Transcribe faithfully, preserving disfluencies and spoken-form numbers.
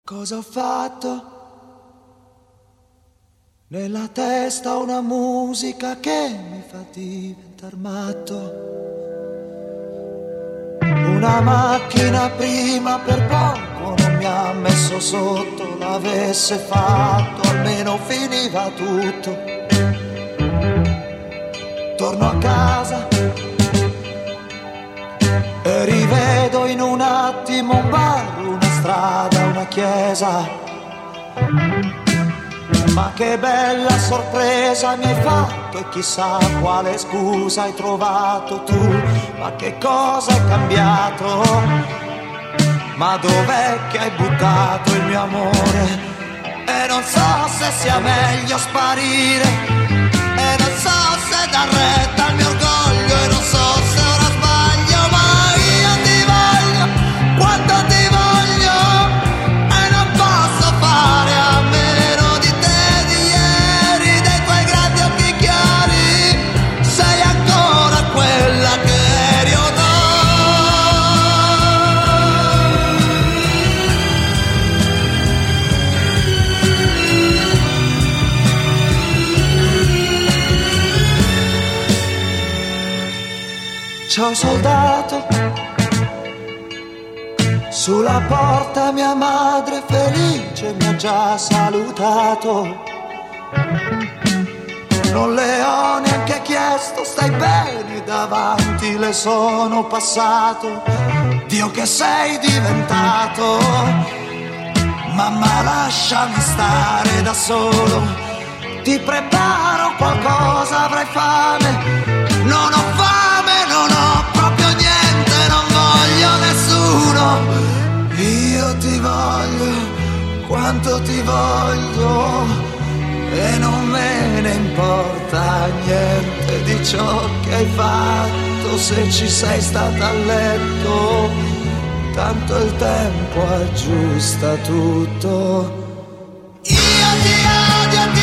Cosa ho fatto? Nella testa una musica che mi fa diventar matto. Una macchina prima per poco non mi ha messo sotto. L'avesse fatto almeno finiva tutto. Torno a casa e rivedo in un attimo un bar, una strada, una chiesa. Ma che bella sorpresa mi hai fatto e chissà quale scusa hai trovato tu. Ma che cosa è cambiato? Ma dov'è che hai buttato il mio amore? E non so se sia meglio sparire, e non so se dar retta al mio orgoglio, e non so se ora sbaglio, ma io ti voglio quanto ti voglio, e non posso fare a meno di te, di ieri, dei tuoi grandi occhi chiari. Sei ancora quella che eri o no? Ciao soldato, sulla porta mia madre felice mi ha già salutato. Non le ho neanche chiesto, stai bene, davanti le sono passato. Dio che sei diventato, mamma lasciami stare da solo. Ti preparo qualcosa, avrai fame. Non ho fame, non ho proprio niente, non voglio nessuno. Io ti voglio quanto ti voglio, e non me ne importa niente di ciò che hai fatto. Se ci sei stata a letto, tanto il tempo aggiusta tutto. Io ti odio.